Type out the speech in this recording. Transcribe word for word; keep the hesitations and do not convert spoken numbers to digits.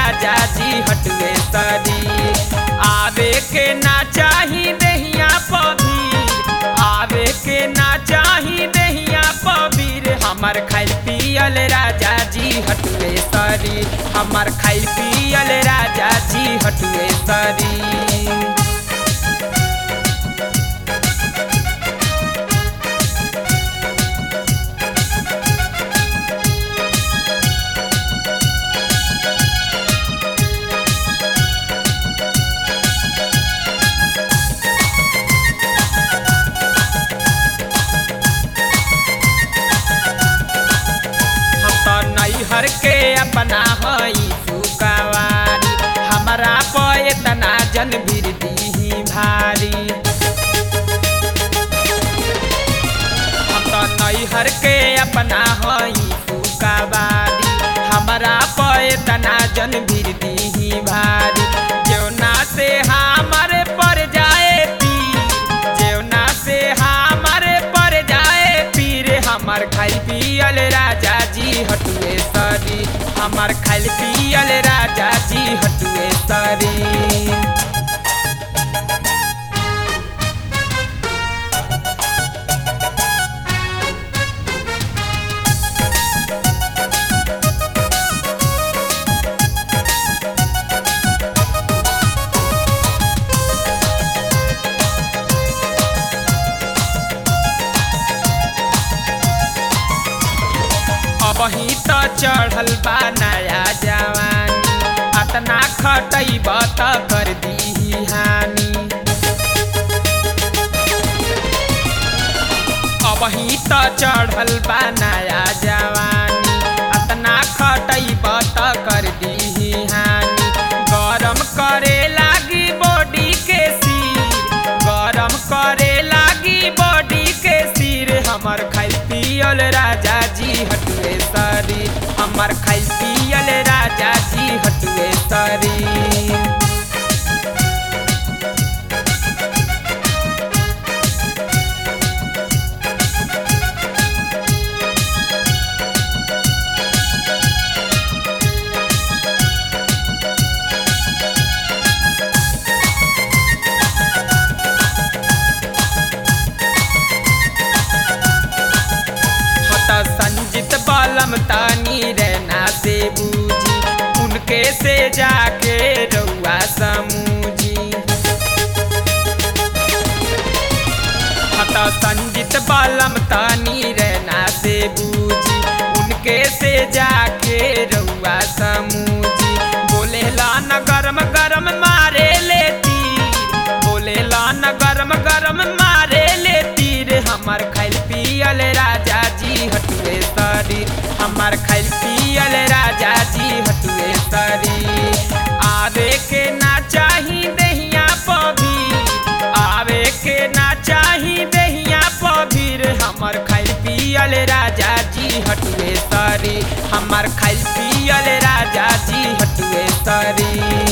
राजा जी हटुए सरी। आवे के ना चाही देहिया पबीर, आवे के ना चाही देहिया पबीर, हमर खाइल पियल राजा जी हटुए सरी, हमर खाइल पियल राजा जी हटुए सरी। हर के अपना हई सुकवारी, हमारा पे इतना जन बिरदी भारी। हम तो नैहर के अपना हई सुकवारी, हमारा पे इतना जन बिरदी भारी। जेवना से हमारे पर जाए पीर, जेवना से हमारे पर जाए पीर, हमार खाई पियल राजा जी हटुए सरी, हमार खाइल पियल राजा जी हटुए सरी। वही तो चढ़ल बा नया जवानी, अतना खटैब त कर दी हानि। वही तो चढ़ल बा नया जवानी, अतना खटैब त कर दी हानि। गरम करे लागी बॉडी के सिर, गरम करे लागी बॉडी के सिर, हमर खाइल पियल राजा जी हटुए सरी, हमर खाइल पियल राजा जी हटुए सरी। संजित बालम तानी रहना से बूझी, उनके से जाके रउआ समूझी। हता संजित बालम तानी रहना से बूझी, उनके से जाके रउआ समूझी। बोले ला न गरम गरम मारे ले तीर, बोले ला न गरम गरम मारे ले तीर, हमर खाइल पियल राजा जी हटुए सरी, हमार खाइल पियल राजा जी हटुए सरी। आवे के ना चाही देहिया पबीर, आवे के ना चाही देहिया पबीर, हमर खाइल पियल राजा जी हटुए सरी, हमार खाइल पियल राजा जी हटुए सरी।